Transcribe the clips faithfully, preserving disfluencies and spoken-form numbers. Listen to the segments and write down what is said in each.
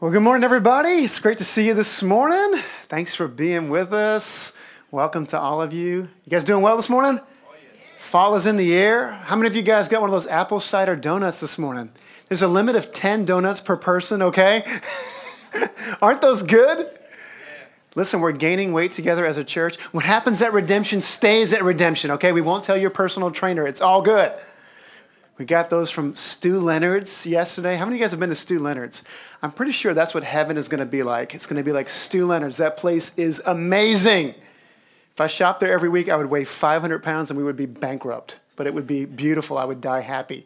Well, good morning, everybody. It's great to see you this morning. Thanks for being with us. Welcome to all of you. You guys doing well this morning? Oh, yeah. Fall is in the air. How many of you guys got one of those apple cider donuts this morning? There's a limit of ten donuts per person, okay? Aren't those good? Yeah. Listen, we're gaining weight together as a church. What happens at redemption stays at redemption, okay? We won't tell your personal trainer. It's all good. We got those from Stu Leonard's yesterday. How many of you guys have been to Stu Leonard's? I'm pretty sure that's what heaven is going to be like. It's going to be like Stu Leonard's. That place is amazing. If I shopped there every week, I would weigh five hundred pounds and we would be bankrupt. But it would be beautiful. I would die happy.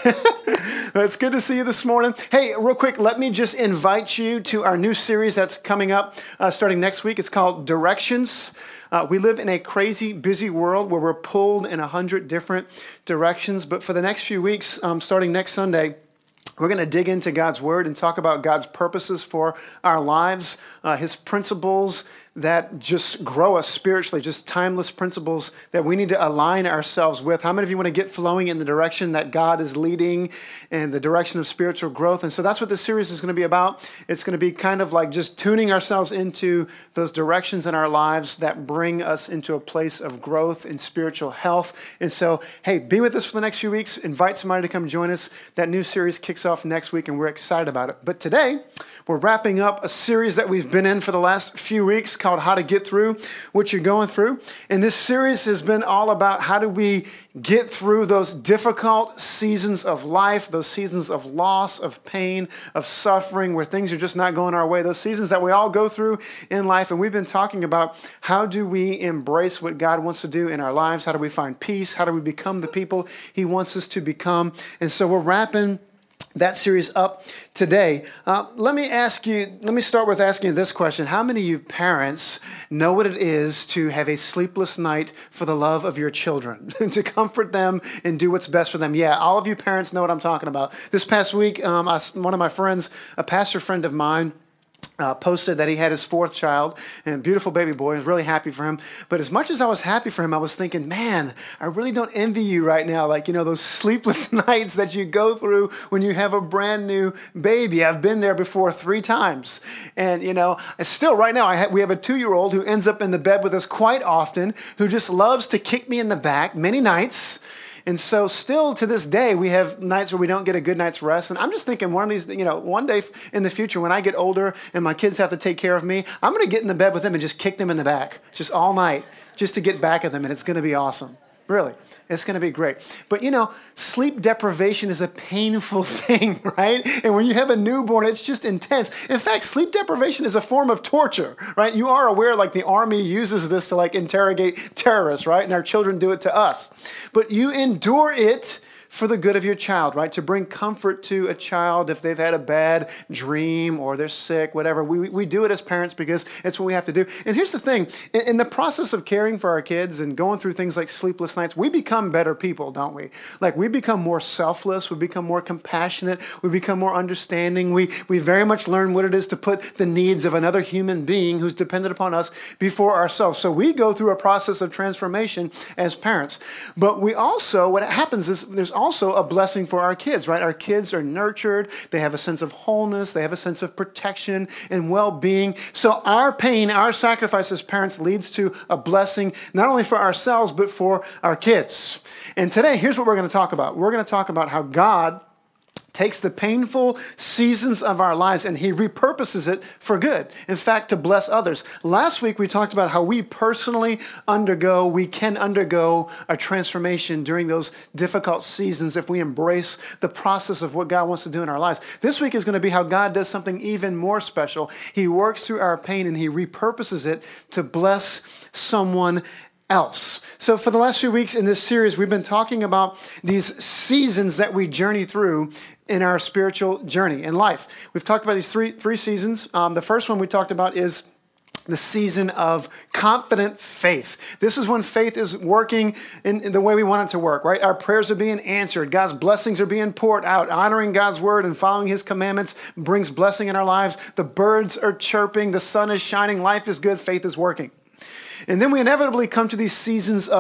It's good to see you this morning. Hey, real quick, let me just invite you to our new series that's coming up uh, starting next week. It's called Directions. Uh, we live in a crazy, busy world where we're pulled in a hundred different directions. But for the next few weeks, um, starting next Sunday, we're going to dig into God's Word and talk about God's purposes for our lives, uh, His principles that just grow us spiritually, just timeless principles that we need to align ourselves with. How many of you want to get flowing in the direction that God is leading and the direction of spiritual growth? And so that's what this series is going to be about. It's going to be kind of like just tuning ourselves into those directions in our lives that bring us into a place of growth and spiritual health. And so, hey, be with us for the next few weeks. Invite somebody to come join us. That new series kicks off next week, and we're excited about it. But today, we're wrapping up a series that we've been in for the last few weeks called How to Get Through What You're Going Through. And this series has been all about how do we get through those difficult seasons of life, those seasons of loss, of pain, of suffering, where things are just not going our way, those seasons that we all go through in life. And we've been talking about how do we embrace what God wants to do in our lives? How do we find peace? How do we become the people He wants us to become? And so we're wrapping that series up today. Uh, let me ask you, let me start with asking you this question. How many of you parents know what it is to have a sleepless night for the love of your children, to comfort them and do what's best for them? Yeah, all of you parents know what I'm talking about. This past week, um, I, one of my friends, a pastor friend of mine, Uh, posted that he had his fourth child, and a beautiful baby boy. I was really happy for him. But as much as I was happy for him, I was thinking, man, I really don't envy you right now. Like, you know, those sleepless nights that you go through when you have a brand new baby. I've been there before three times. And, you know, still right now, I ha- we have a two-year-old who ends up in the bed with us quite often, who just loves to kick me in the back many nights. And so still to this day, we have nights where we don't get a good night's rest. And I'm just thinking one of these, you know, one day in the future when I get older and my kids have to take care of me, I'm going to get in the bed with them and just kick them in the back just all night just to get back at them. And it's going to be awesome. Really, it's going to be great. But, you know, sleep deprivation is a painful thing, right? And when you have a newborn, it's just intense. In fact, sleep deprivation is a form of torture, right? You are aware, like, the Army uses this to, like, interrogate terrorists, right? And our children do it to us. But you endure it for the good of your child, right? To bring comfort to a child if they've had a bad dream or they're sick, whatever. We we do it as parents because it's what we have to do. And here's the thing. In, in the process of caring for our kids and going through things like sleepless nights, we become better people, don't we? Like, we become more selfless. We become more compassionate. We become more understanding. We, we very much learn what it is to put the needs of another human being who's dependent upon us before ourselves. So we go through a process of transformation as parents. But we also, what happens is there's also a blessing for our kids, right? Our kids are nurtured. They have a sense of wholeness. They have a sense of protection and well-being. So our pain, our sacrifice as parents leads to a blessing, not only for ourselves, but for our kids. And today, here's what we're going to talk about. We're going to talk about how God takes the painful seasons of our lives and He repurposes it for good. In fact, to bless others. Last week, we talked about how we personally undergo, we can undergo a transformation during those difficult seasons if we embrace the process of what God wants to do in our lives. This week is going to be how God does something even more special. He works through our pain and He repurposes it to bless someone else. So for the last few weeks in this series, we've been talking about these seasons that we journey through in our spiritual journey in life. We've talked about these three three seasons. Um, the first one we talked about is the season of confident faith. This is when faith is working in, in the way we want it to work, right? Our prayers are being answered. God's blessings are being poured out. Honoring God's word and following His commandments brings blessing in our lives. The birds are chirping. The sun is shining. Life is good. Faith is working. And then we inevitably come to these seasons of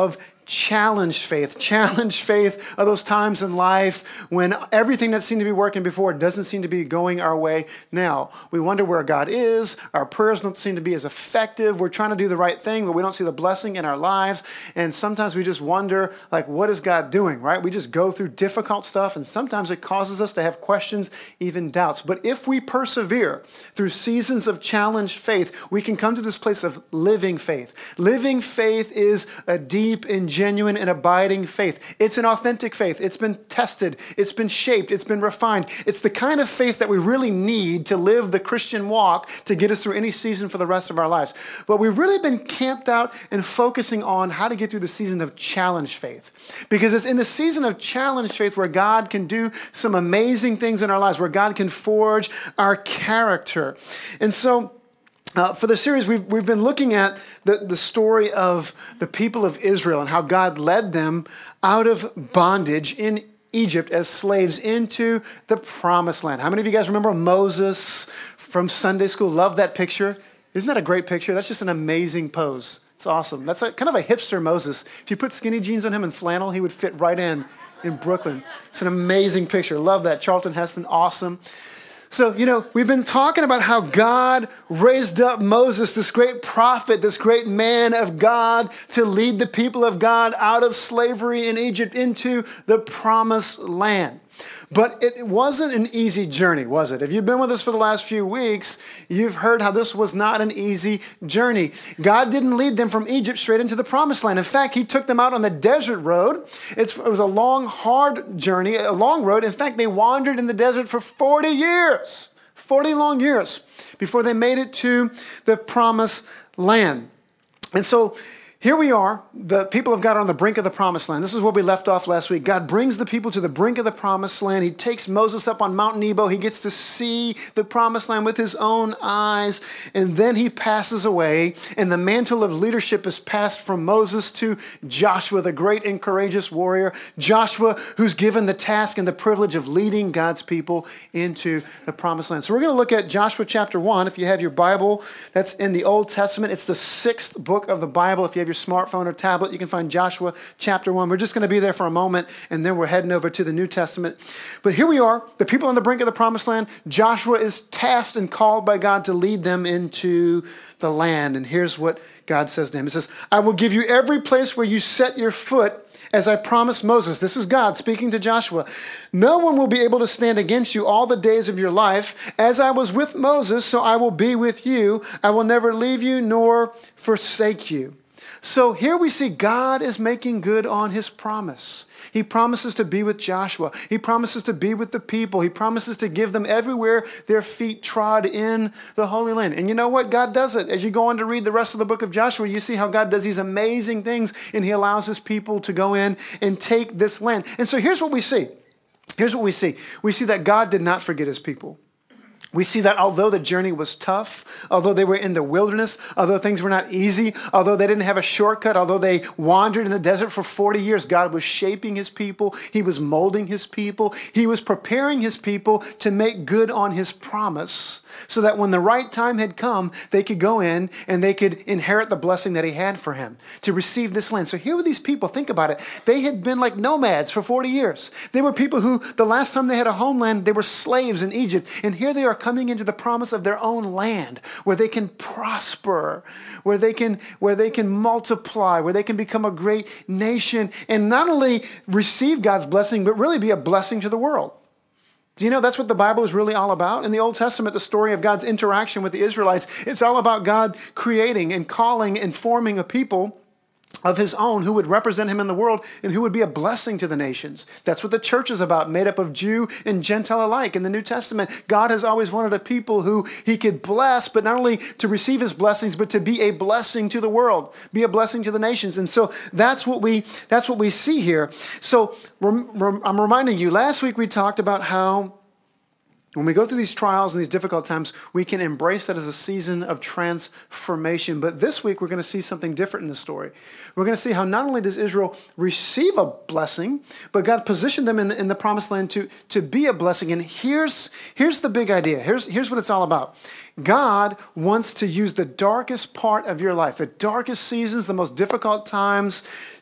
challenged faith. Challenged faith are those times in life when everything that seemed to be working before doesn't seem to be going our way now. We wonder where God is. Our prayers don't seem to be as effective. We're trying to do the right thing, but we don't see the blessing in our lives. And sometimes we just wonder, like, what is God doing, right? We just go through difficult stuff, and sometimes it causes us to have questions, even doubts. But if we persevere through seasons of challenged faith, we can come to this place of living faith. Living faith is a deep and genuine and abiding faith. It's an authentic faith. It's been tested. It's been shaped. It's been refined. It's the kind of faith that we really need to live the Christian walk to get us through any season for the rest of our lives. But we've really been camped out and focusing on how to get through the season of challenged faith. Because it's in the season of challenged faith where God can do some amazing things in our lives, where God can forge our character. And so, Uh, for the series, we've, we've been looking at the, the story of the people of Israel and how God led them out of bondage in Egypt as slaves into the promised land. How many of you guys remember Moses from Sunday school? Love that picture. Isn't that a great picture? That's just an amazing pose. It's awesome. That's a, kind of a hipster Moses. If you put skinny jeans on him and flannel, he would fit right in in Brooklyn. It's an amazing picture. Love that. Charlton Heston, awesome. So, you know, we've been talking about how God raised up Moses, this great prophet, this great man of God, to lead the people of God out of slavery in Egypt into the promised land. But it wasn't an easy journey, was it? If you've been with us for the last few weeks, you've heard how this was not an easy journey. God didn't lead them from Egypt straight into the promised land. In fact, he took them out on the desert road. It's, it was a long, hard journey, a long road. In fact, they wandered in the desert for forty years, forty long years before they made it to the promised land. And so here we are, the people of God are on the brink of the promised land. This is where we left off last week. God brings the people to the brink of the promised land. He takes Moses up on Mount Nebo. He gets to see the promised land with his own eyes. And then he passes away. And the mantle of leadership is passed from Moses to Joshua, the great and courageous warrior. Joshua, who's given the task and the privilege of leading God's people into the promised land. So we're going to look at Joshua chapter one. If you have your Bible, that's in the Old Testament. It's the sixth book of the Bible. If you have your smartphone or tablet, you can find Joshua chapter one. We're just going to be there for a moment, and then we're heading over to the New Testament. But here we are, the people on the brink of the promised land. Joshua is tasked and called by God to lead them into the land. And here's what God says to him. It says, I will give you every place where you set your foot, as I promised Moses. This is God speaking to Joshua. No one will be able to stand against you all the days of your life. As I was with Moses, so I will be with you. I will never leave you nor forsake you. So here we see God is making good on his promise. He promises to be with Joshua. He promises to be with the people. He promises to give them everywhere their feet trod in the Holy Land. And you know what? God does it. As you go on to read the rest of the book of Joshua, you see how God does these amazing things, and he allows his people to go in and take this land. And so here's what we see. Here's what we see. We see that God did not forget his people. We see that although the journey was tough, although they were in the wilderness, although things were not easy, although they didn't have a shortcut, although they wandered in the desert for forty years, God was shaping his people. He was molding his people. He was preparing his people to make good on his promise so that when the right time had come, they could go in and they could inherit the blessing that he had for him to receive this land. So here were these people. Think about it. They had been like nomads for forty years. They were people who the last time they had a homeland, they were slaves in Egypt. And here they are coming into the promise of their own land where they can prosper, where they can, where they can multiply, where they can become a great nation and not only receive God's blessing, but really be a blessing to the world. Do you know that's what the Bible is really all about? In the Old Testament, the story of God's interaction with the Israelites, it's all about God creating and calling and forming a people of his own who would represent him in the world and who would be a blessing to the nations. That's what the church is about, made up of Jew and Gentile alike. In the New Testament, God has always wanted a people who he could bless, but not only to receive his blessings, but to be a blessing to the world, be a blessing to the nations. And so that's what we that's what we see here. So rem, rem, I'm reminding you, last week we talked about how when we go through these trials and these difficult times, we can embrace that as a season of transformation. But this week, we're going to see something different in the story. We're going to see how not only does Israel receive a blessing, but God positioned them in the, in the promised land to, to be a blessing. And here's, here's the big idea. Here's, here's what it's all about. God wants to use the darkest part of your life, the darkest seasons, the most difficult times,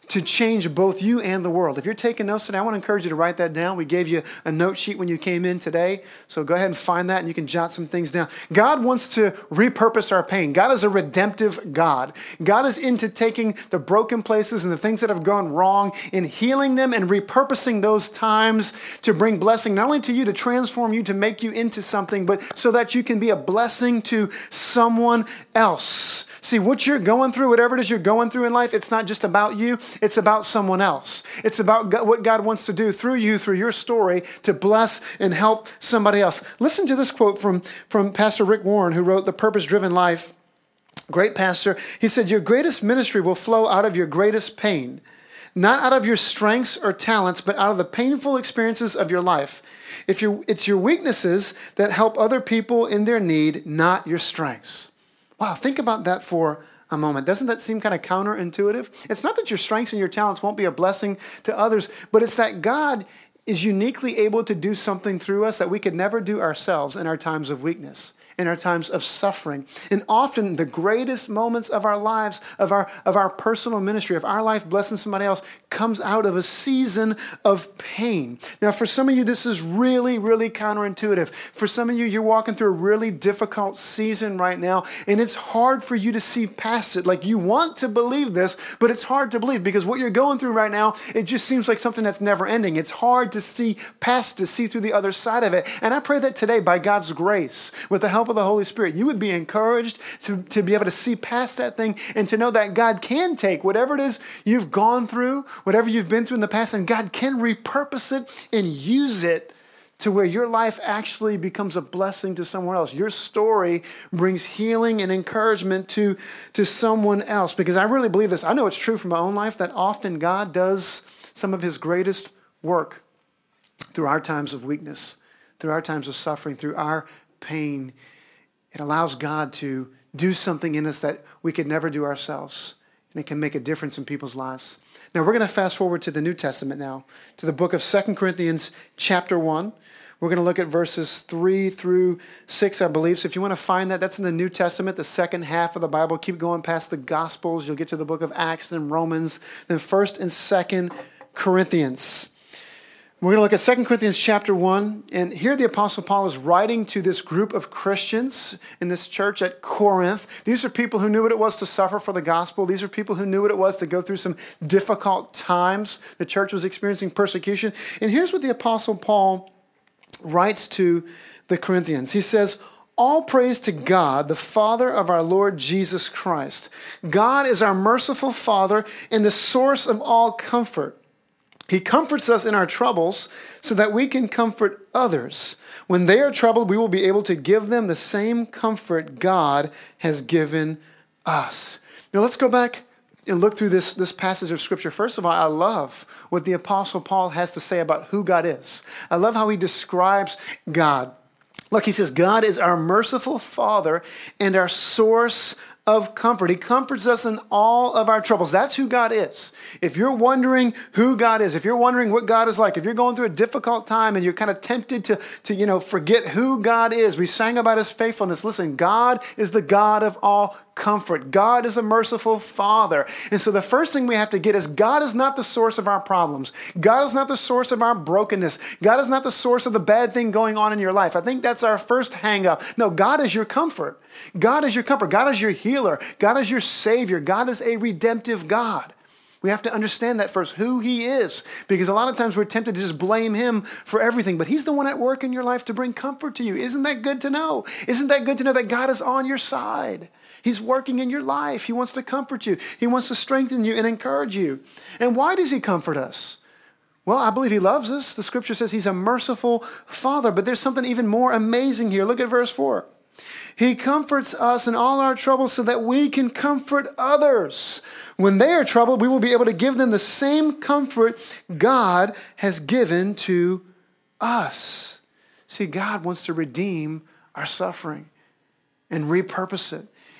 to change both you and the world. If you're taking notes today, I want to encourage you to write that down. We gave you a note sheet when you came in today, so go ahead and find that and you can jot some things down. God wants to repurpose our pain. God is a redemptive God. God is into taking the broken places and the things that have gone wrong and healing them and repurposing those times to bring blessing, not only to you, to transform you, to make you into something, but so that you can be a blessing to someone else. See, what you're going through, whatever it is you're going through in life, it's not just about you, it's about someone else. It's about God, what God wants to do through you, through your story, to bless and help somebody else. Listen to this quote from, from Pastor Rick Warren, who wrote The Purpose-Driven Life. Great pastor. He said, your greatest ministry will flow out of your greatest pain, not out of your strengths or talents, but out of the painful experiences of your life. If you, it's your weaknesses that help other people in their need, not your strengths. Wow, think about that for a moment. Doesn't that seem kind of counterintuitive? It's not that your strengths and your talents won't be a blessing to others, but it's that God is uniquely able to do something through us that we could never do ourselves in our times of weakness, in our times of suffering. And often the greatest moments of our lives, of our, of our personal ministry, of our life blessing somebody else, comes out of a season of pain. Now, for some of you, this is really, really counterintuitive. For some of you, you're walking through a really difficult season right now, and it's hard for you to see past it. Like, you want to believe this, but it's hard to believe because what you're going through right now, it just seems like something that's never ending. It's hard to see past, to see through the other side of it. And I pray that today, by God's grace, with the help of the Holy Spirit, you would be encouraged to, to be able to see past that thing and to know that God can take whatever it is you've gone through, whatever you've been through in the past, and God can repurpose it and use it to where your life actually becomes a blessing to someone else. Your story brings healing and encouragement to, to someone else. Because I really believe this. I know it's true from my own life that often God does some of his greatest work through our times of weakness, through our times of suffering, through our pain. It allows God to do something in us that we could never do ourselves. And it can make a difference in people's lives. Now, we're going to fast forward to the New Testament now, to the book of Second Corinthians chapter one. We're going to look at verses three through six, I believe. So if you want to find that, that's in the New Testament, the second half of the Bible. Keep going past the Gospels. You'll get to the book of Acts, then Romans, then First and Second Corinthians. We're going to look at Second Corinthians chapter one, and here the Apostle Paul is writing to this group of Christians in this church at Corinth. These are people who knew what it was to suffer for the gospel. These are people who knew what it was to go through some difficult times. The church was experiencing persecution. And here's what the Apostle Paul writes to the Corinthians. He says, all praise to God, the Father of our Lord Jesus Christ. God is our merciful Father and the source of all comfort. He comforts us in our troubles so that we can comfort others. When they are troubled, we will be able to give them the same comfort God has given us. Now let's go back and look through this, this passage of Scripture. First of all, I love what the Apostle Paul has to say about who God is. I love how he describes God. Look, he says, God is our merciful Father and our source of comfort. He comforts us in all of our troubles. That's who God is. If you're wondering who God is, if you're wondering what God is like, if you're going through a difficult time and you're kind of tempted to, to you know, forget who God is, we sang about his faithfulness. Listen, God is the God of all comfort. God is a merciful Father. And so the first thing we have to get is God is not the source of our problems. God is not the source of our brokenness. God is not the source of the bad thing going on in your life. I think that's our first hang up. No, God is your comfort. God is your comfort. God is your healer. God is your Savior. God is a redemptive God. We have to understand that first, who he is, because a lot of times we're tempted to just blame him for everything, but he's the one at work in your life to bring comfort to you. Isn't that good to know? Isn't that good to know that God is on your side? He's working in your life. He wants to comfort you. He wants to strengthen you and encourage you. And why does he comfort us? Well, I believe he loves us. The scripture says he's a merciful Father, but there's something even more amazing here. Look at verse four. He comforts us in all our troubles so that we can comfort others. When they are troubled, we will be able to give them the same comfort God has given to us. See, God wants to redeem our suffering and repurpose it.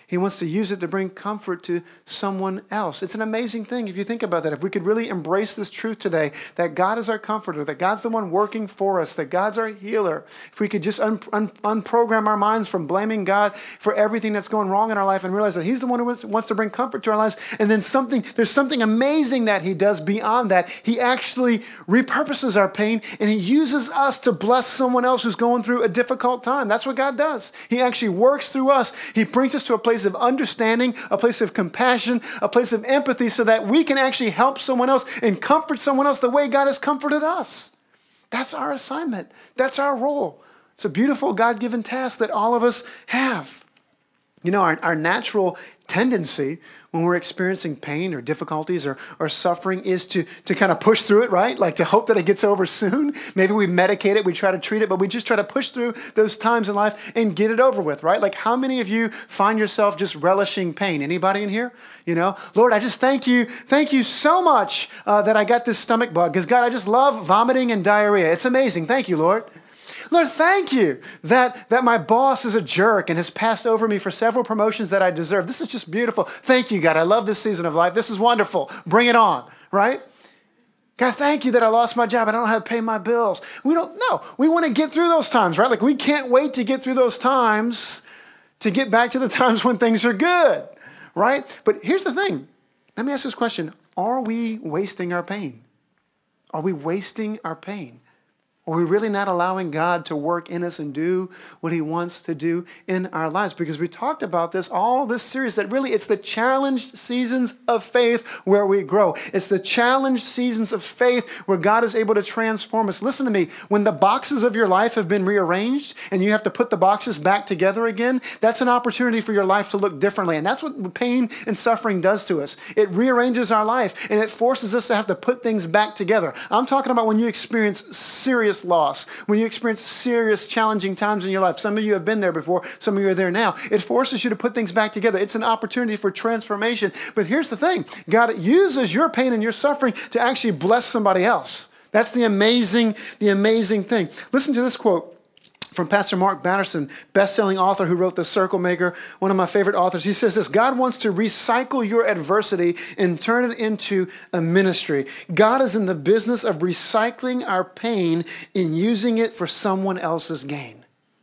He wants to use it to bring comfort to someone else. It's an amazing thing if you think about that. If we could really embrace this truth today, that God is our comforter, that God's the one working for us, that God's our healer. If we could just un- un- unprogram our minds from blaming God for everything that's going wrong in our life and realize that he's the one who wants, wants to bring comfort to our lives. And then something, there's something amazing that he does beyond that. He actually repurposes our pain and he uses us to bless someone else who's going through a difficult time. That's what God does. He actually works through us. He brings us to a place of understanding, a place of compassion, a place of empathy so that we can actually help someone else and comfort someone else the way God has comforted us. That's our assignment. That's our role. It's a beautiful God-given task that all of us have. You know, our, our natural tendency when we're experiencing pain or difficulties or, or suffering is to, to kind of push through it, right? Like to hope that it gets over soon. Maybe we medicate it, we try to treat it, but we just try to push through those times in life and get it over with, right? Like how many of you find yourself just relishing pain? Anybody in here? You know, Lord, I just thank you. Thank you so much uh, that I got this stomach bug because God, I just love vomiting and diarrhea. It's amazing. Thank you, Lord. Lord, thank you that, that my boss is a jerk and has passed over me for several promotions that I deserve. This is just beautiful. Thank you, God. I love this season of life. This is wonderful. Bring it on, right? God, thank you that I lost my job. I don't know how to pay my bills. We don't know. We want to get through those times, right? Like we can't wait to get through those times to get back to the times when things are good, right? But here's the thing. Let me ask this question. Are we wasting our pain? Are we wasting our pain? Are we really not allowing God to work in us and do what he wants to do in our lives? Because we talked about this all this series, that really it's the challenged seasons of faith where we grow. It's the challenged seasons of faith where God is able to transform us. Listen to me. When the boxes of your life have been rearranged and you have to put the boxes back together again, that's an opportunity for your life to look differently. And that's what pain and suffering does to us. It rearranges our life and it forces us to have to put things back together. I'm talking about when you experience serious loss, when you experience serious, challenging times in your life. Some of you have been there before. Some of you are there now. It forces you to put things back together. It's an opportunity for transformation. But here's the thing. God uses your pain and your suffering to actually bless somebody else. That's the amazing, the amazing thing. Listen to this quote from Pastor Mark Batterson, best-selling author who wrote The Circle Maker, one of my favorite authors. He says this: God wants to recycle your adversity and turn it into a ministry. God is in the business of recycling our pain and using it for someone else's gain.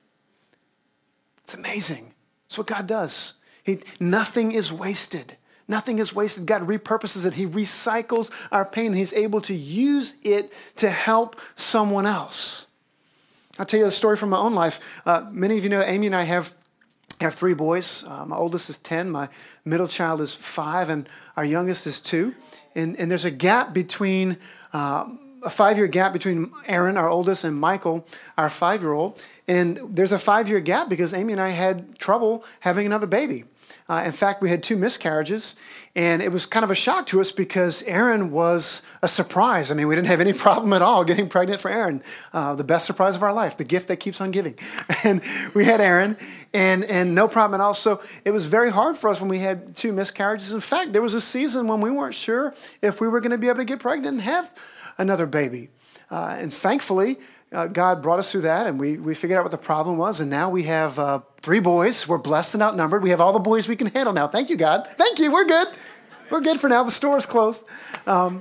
It's amazing. It's what God does. He, nothing is wasted. Nothing is wasted. God repurposes it. He recycles our pain. He's able to use it to help someone else. I'll tell you a story from my own life. Uh, many of you know Amy and I have, have three boys. Uh, my oldest is ten, my middle child is five, and our youngest is two. And, and there's a gap between, uh, a five-year gap between Aaron, our oldest, and Michael, our five-year-old. And there's a five-year gap because Amy and I had trouble having another baby. Uh, in fact, we had two miscarriages, and it was kind of a shock to us because Aaron was a surprise. I mean, we didn't have any problem at all getting pregnant for Aaron. Uh, the best surprise of our life, the gift that keeps on giving. And we had Aaron, and, and no problem at all. So it was very hard for us when we had two miscarriages. In fact, there was a season when we weren't sure if we were going to be able to get pregnant and have another baby. Uh, and thankfully, Uh, God brought us through that, and we, we figured out what the problem was, and now we have uh, three boys. We're blessed and outnumbered. We have all the boys we can handle now. Thank you, God. Thank you. We're good. We're good for now. The store's closed. Um,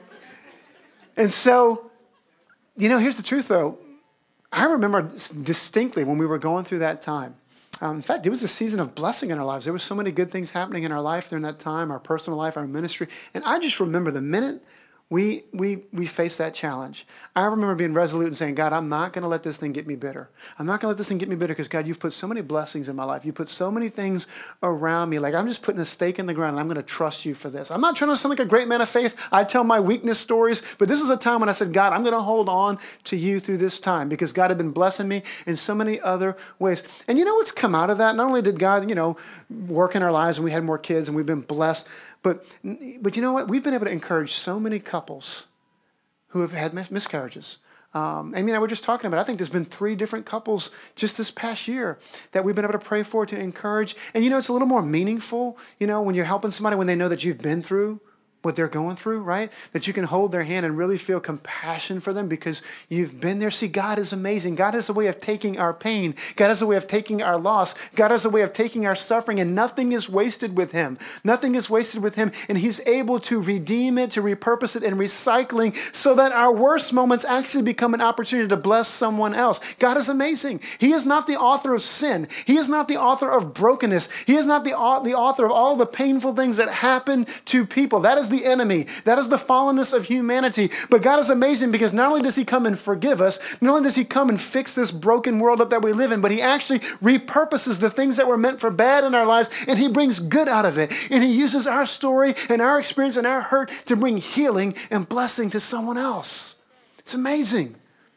and so, you know, here's the truth, though. I remember distinctly when we were going through that time. Um, in fact, it was a season of blessing in our lives. There were so many good things happening in our life during that time, our personal life, our ministry. And I just remember the minute We we we faced that challenge. I remember being resolute and saying, God, I'm not going to let this thing get me bitter. I'm not going to let this thing get me bitter because, God, you've put so many blessings in my life. You put so many things around me. Like, I'm just putting a stake in the ground, and I'm going to trust you for this. I'm not trying to sound like a great man of faith. I tell my weakness stories, but this is a time when I said, God, I'm going to hold on to you through this time because God had been blessing me in so many other ways. And you know what's come out of that? Not only did God, you know, work in our lives and we had more kids and we've been blessed, But but you know what? We've been able to encourage so many couples who have had miscarriages. Um, Amy and I were just talking about it. I think there's been three different couples just this past year that we've been able to pray for, to encourage. And you know, it's a little more meaningful, you know, when you're helping somebody when they know that you've been through what they're going through, right? That you can hold their hand and really feel compassion for them because you've been there. See, God is amazing. God has a way of taking our pain. God has a way of taking our loss. God has a way of taking our suffering, and nothing is wasted with him. Nothing is wasted with him, and he's able to redeem it, to repurpose it, and recycling so that our worst moments actually become an opportunity to bless someone else. God is amazing. He is not the author of sin. He is not the author of brokenness. He is not the, the author of all the painful things that happen to people. That is the enemy. That is the fallenness of humanity. But God is amazing because not only does he come and forgive us, not only does he come and fix this broken world up that we live in, but he actually repurposes the things that were meant for bad in our lives, and he brings good out of it. And he uses our story and our experience and our hurt to bring healing and blessing to someone else. It's amazing.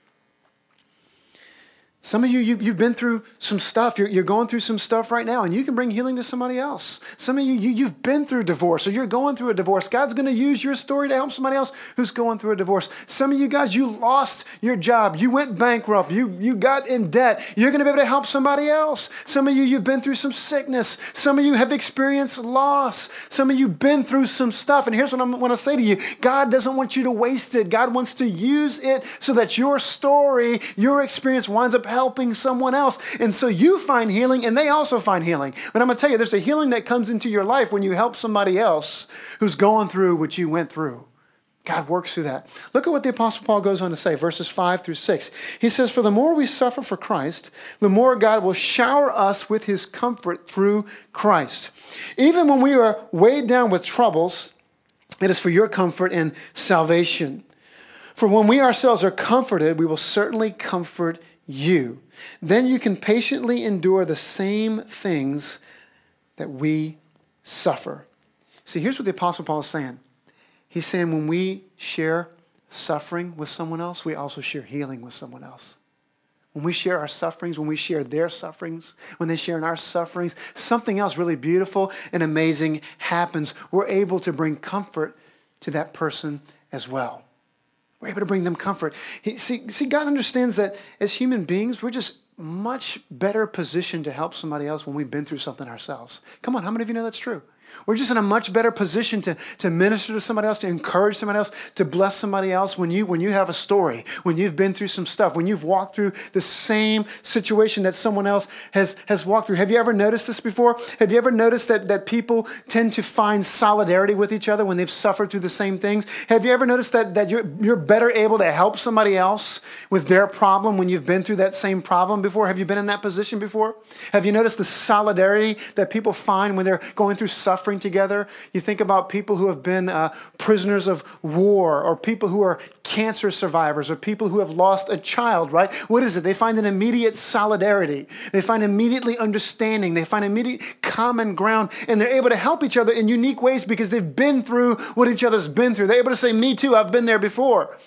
Some of you, you, you've been through some stuff. You're, you're going through some stuff right now, and you can bring healing to somebody else. Some of you, you, you've been through divorce, or you're going through a divorce. God's going to use your story to help somebody else who's going through a divorce. Some of you guys, you lost your job. You went bankrupt. You, you got in debt. You're going to be able to help somebody else. Some of you, you've been through some sickness. Some of you have experienced loss. Some of you have been through some stuff. And here's what I want to say to you. God doesn't want you to waste it. God wants to use it so that your story, your experience winds up helping someone else. And so you find healing and they also find healing. But I'm going to tell you, there's a healing that comes into your life when you help somebody else who's going through what you went through. God works through that. Look at what the Apostle Paul goes on to say, verses five through six. He says, "For the more we suffer for Christ, the more God will shower us with his comfort through Christ. Even when we are weighed down with troubles, it is for your comfort and salvation. For when we ourselves are comforted, we will certainly comfort you. Then you can patiently endure the same things that we suffer." See, here's what the Apostle Paul is saying. He's saying when we share suffering with someone else, we also share healing with someone else. When we share our sufferings, when we share their sufferings, when they share in our sufferings, something else really beautiful and amazing happens. We're able to bring comfort to that person as well. We're able to bring them comfort. He, see, see, God understands that as human beings, we're just much better positioned to help somebody else when we've been through something ourselves. Come on, how many of you know that's true? We're just in a much better position to, to minister to somebody else, to encourage somebody else, to bless somebody else when you, when you have a story, when you've been through some stuff, when you've walked through the same situation that someone else has, has walked through. Have you ever noticed this before? Have you ever noticed that, that people tend to find solidarity with each other when they've suffered through the same things? Have you ever noticed that, that you're, you're better able to help somebody else with their problem when you've been through that same problem before? Have you been in that position before? Have you noticed the solidarity that people find when they're going through suffering together? You think about people who have been uh, prisoners of war, or people who are cancer survivors, or people who have lost a child, right? What is it? They find an immediate solidarity. They find immediately understanding. They find immediate common ground, and they're able to help each other in unique ways because they've been through what each other's been through. They're able to say, "Me too, I've been there before."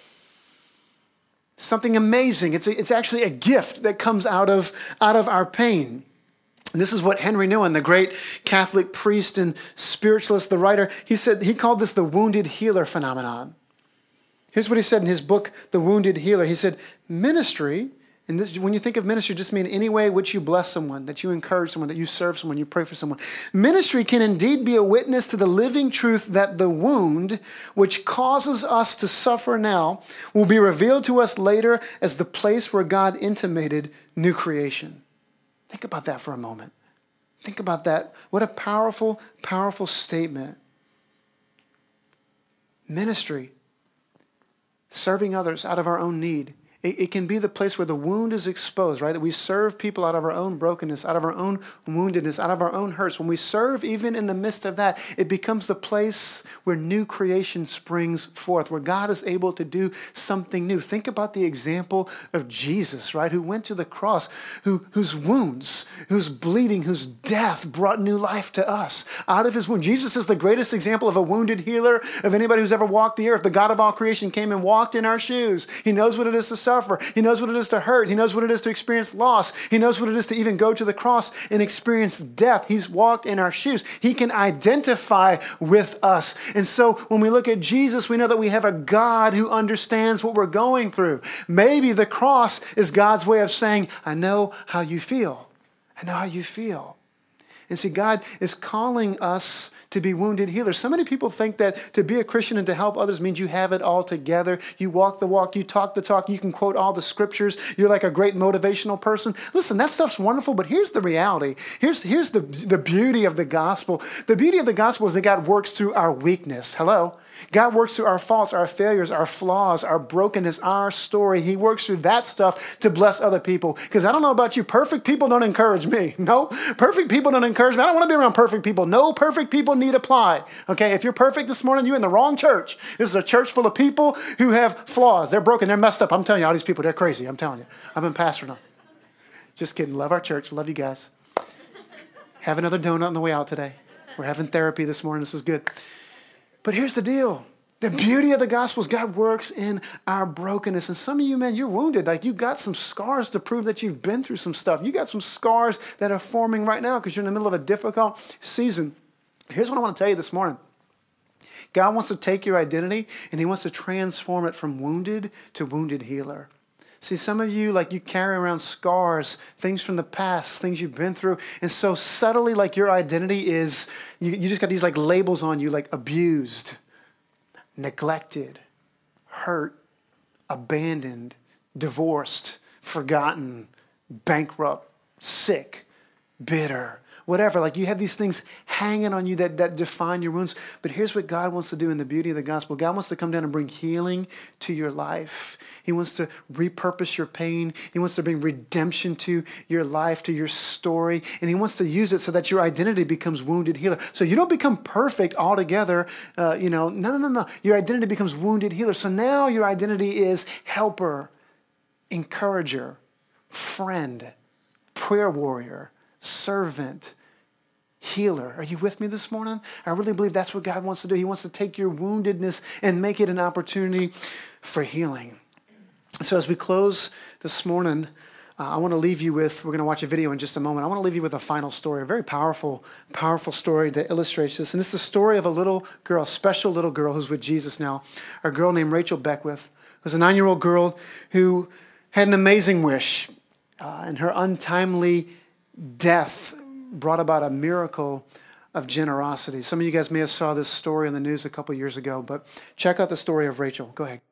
Something amazing. It's, a, it's actually a gift that comes out of, out of our pain. And this is what Henry Nouwen, the great Catholic priest and spiritualist, the writer, he said, he called this the wounded healer phenomenon. Here's what he said in his book, The Wounded Healer. He said, ministry, and this, when you think of ministry, just mean any way in which you bless someone, that you encourage someone, that you serve someone, you pray for someone. Ministry can indeed be a witness to the living truth that the wound, which causes us to suffer now, will be revealed to us later as the place where God intimated new creation. Think about that for a moment. Think about that. What a powerful, powerful statement. Ministry, serving others out of our own need. It, it can be the place where the wound is exposed, right? That we serve people out of our own brokenness, out of our own woundedness, out of our own hurts. When we serve, even in the midst of that, it becomes the place where new creation springs forth, where God is able to do something new. Think about the example of Jesus, right? Who went to the cross, who, whose wounds, whose bleeding, whose death brought new life to us. Out of his wound. Jesus is the greatest example of a wounded healer of anybody who's ever walked the earth. The God of all creation came and walked in our shoes. He knows what it is to suffer. He knows what it is to hurt. He knows what it is to experience loss. He knows what it is to even go to the cross and experience death. He's walked in our shoes. He can identify with us. And so when we look at Jesus, we know that we have a God who understands what we're going through. Maybe the cross is God's way of saying, I know how you feel. I know how you feel. And see, God is calling us to be wounded healers. So many people think that to be a Christian and to help others means you have it all together. You walk the walk, you talk the talk, you can quote all the scriptures. You're like a great motivational person. Listen, that stuff's wonderful, but here's the reality. Here's, here's the, the beauty of the gospel. The beauty of the gospel is that God works through our weakness. Hello? God works through our faults, our failures, our flaws, our brokenness, our story. He works through that stuff to bless other people. Because I don't know about you, perfect people don't encourage me. No, perfect people don't encourage me. I don't want to be around perfect people. No perfect people need apply. Okay, if you're perfect this morning, you're in the wrong church. This is a church full of people who have flaws. They're broken. They're messed up. I'm telling you, all these people, they're crazy. I'm telling you. I've been pastoring them. Just kidding. Love our church. Love you guys. Have another donut on the way out today. We're having therapy this morning. This is good. But here's the deal. The beauty of the gospel is God works in our brokenness. And some of you, man, you're wounded. Like you got some scars to prove that you've been through some stuff. You got some scars that are forming right now because you're in the middle of a difficult season. Here's what I want to tell you this morning. God wants to take your identity and he wants to transform it from wounded to wounded healer. See, some of you, like you carry around scars, things from the past, things you've been through. And so subtly, like your identity is, you, you just got these like labels on you, like abused, neglected, hurt, abandoned, divorced, forgotten, bankrupt, sick, bitter, whatever. Like you have these things hanging on you that, that define your wounds. But here's what God wants to do in the beauty of the gospel. God wants to come down and bring healing to your life. He wants to repurpose your pain. He wants to bring redemption to your life, to your story. And he wants to use it so that your identity becomes wounded healer. So you don't become perfect altogether. Uh, you know, no, no, no, no. Your identity becomes wounded healer. So now your identity is helper, encourager, friend, prayer warrior, servant, healer. Are you with me this morning? I really believe that's what God wants to do. He wants to take your woundedness and make it an opportunity for healing. So as we close this morning, uh, I want to leave you with, we're going to watch a video in just a moment. I want to leave you with a final story, a very powerful, powerful story that illustrates this. And it's the story of a little girl, a special little girl who's with Jesus now, a girl named Rachel Beckwith, who's a nine-year-old girl who had an amazing wish. Uh, and her untimely death brought about a miracle of generosity. Some of you guys may have saw this story in the news a couple years ago, but check out the story of Rachel. Go ahead.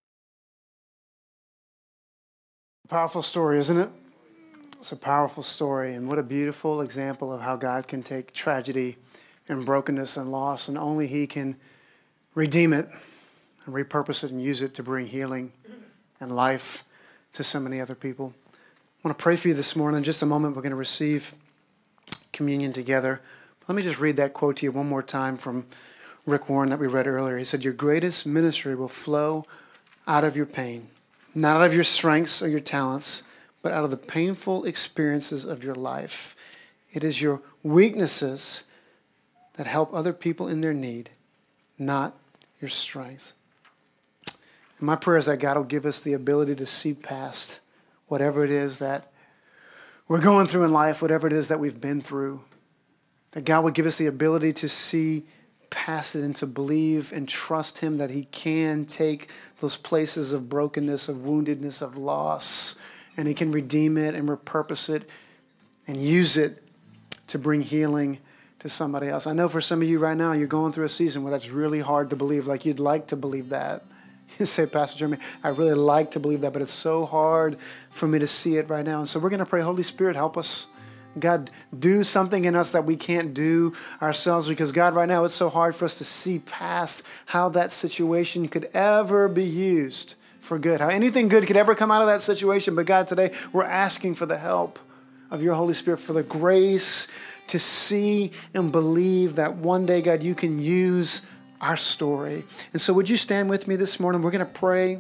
Powerful story, isn't it? It's a powerful story, and what a beautiful example of how God can take tragedy and brokenness and loss, and only He can redeem it and repurpose it and use it to bring healing and life to so many other people. I want to pray for you this morning. In just a moment, we're going to receive communion together. Let me just read that quote to you one more time from Rick Warren that we read earlier. He said, "Your greatest ministry will flow out of your pain, not out of your strengths or your talents, but out of the painful experiences of your life. It is your weaknesses that help other people in their need, not your strengths." And my prayer is that God will give us the ability to see past whatever it is that we're going through in life, whatever it is that we've been through, that God would give us the ability to see past it and to believe and trust Him that He can take those places of brokenness, of woundedness, of loss, and He can redeem it and repurpose it and use it to bring healing to somebody else. I know for some of you right now, you're going through a season where that's really hard to believe, like you'd like to believe that. You say, "Pastor Jeremy, I really like to believe that, but it's so hard for me to see it right now." And so we're going to pray, Holy Spirit, help us. God, do something in us that we can't do ourselves, because God, right now, it's so hard for us to see past how that situation could ever be used for good, how anything good could ever come out of that situation. But God, today, we're asking for the help of your Holy Spirit, for the grace to see and believe that one day, God, you can use our story. And so would you stand with me this morning? We're going to pray.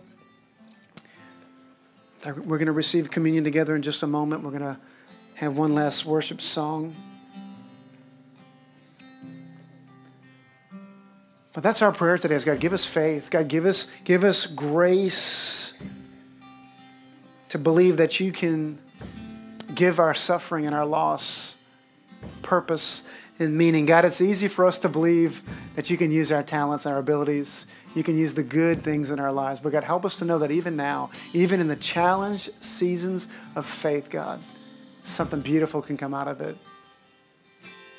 We're going to receive communion together in just a moment. We're going to have one last worship song. But that's our prayer today, is God, give us faith. God, give us, give us grace to believe that you can give our suffering and our loss purpose and meaning. God, it's easy for us to believe that you can use our talents, our abilities. You can use the good things in our lives. But God, help us to know that even now, even in the challenged seasons of faith, God, something beautiful can come out of it.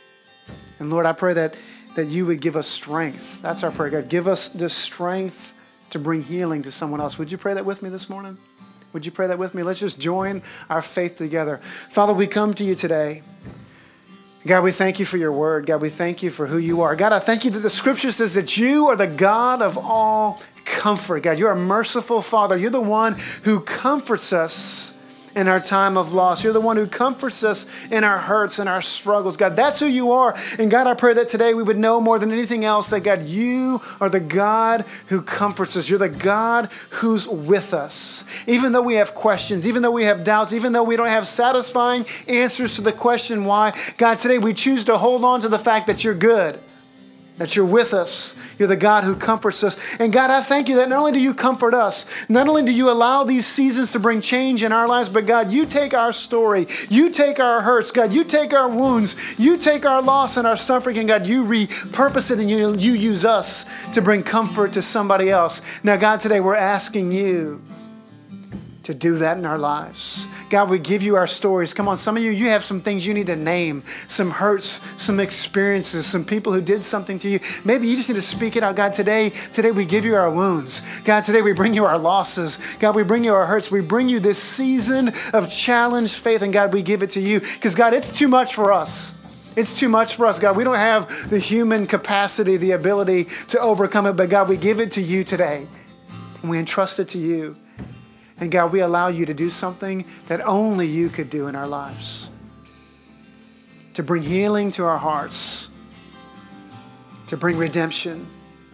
And Lord, I pray that, that you would give us strength. That's our prayer, God. Give us the strength to bring healing to someone else. Would you pray that with me this morning? Would you pray that with me? Let's just join our faith together. Father, we come to you today. God, we thank you for your word. God, we thank you for who you are. God, I thank you that the scripture says that you are the God of all comfort. God, you're a merciful Father. You're the one who comforts us in our time of loss. You're the one who comforts us in our hurts and our struggles. God, that's who you are. And God, I pray that today we would know more than anything else that, God, you are the God who comforts us. You're the God who's with us. Even though we have questions, even though we have doubts, even though we don't have satisfying answers to the question why, God, today we choose to hold on to the fact that you're good, that you're with us. You're the God who comforts us. And God, I thank you that not only do you comfort us, not only do you allow these seasons to bring change in our lives, but God, you take our story, you take our hurts, God, you take our wounds, you take our loss and our suffering, and God, you repurpose it and you, you use us to bring comfort to somebody else. Now, God, today we're asking you to do that in our lives. God, we give you our stories. Come on, some of you, you have some things you need to name, some hurts, some experiences, some people who did something to you. Maybe you just need to speak it out. God, today, today we give you our wounds. God, today we bring you our losses. God, we bring you our hurts. We bring you this season of challenged faith, and God, we give it to you because, God, it's too much for us. It's too much for us, God. We don't have the human capacity, the ability to overcome it, but God, we give it to you today, and we entrust it to you. And God, we allow you to do something that only you could do in our lives. To bring healing to our hearts. To bring redemption.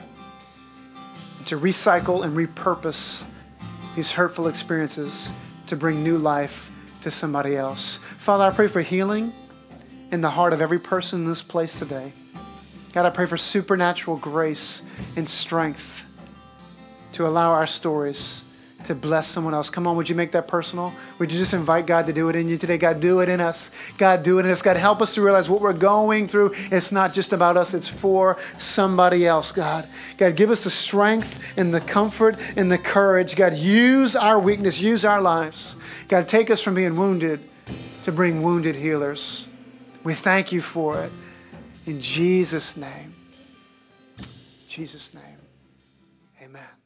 To recycle and repurpose these hurtful experiences to bring new life to somebody else. Father, I pray for healing in the heart of every person in this place today. God, I pray for supernatural grace and strength to allow our stories to bless someone else. Come on, would you make that personal? Would you just invite God to do it in you today? God, do it in us. God, do it in us. God, help us to realize what we're going through. It's not just about us. It's for somebody else, God. God, give us the strength and the comfort and the courage. God, use our weakness. Use our lives. God, take us from being wounded to bring wounded healers. We thank you for it. In Jesus' name. In Jesus' name. Amen.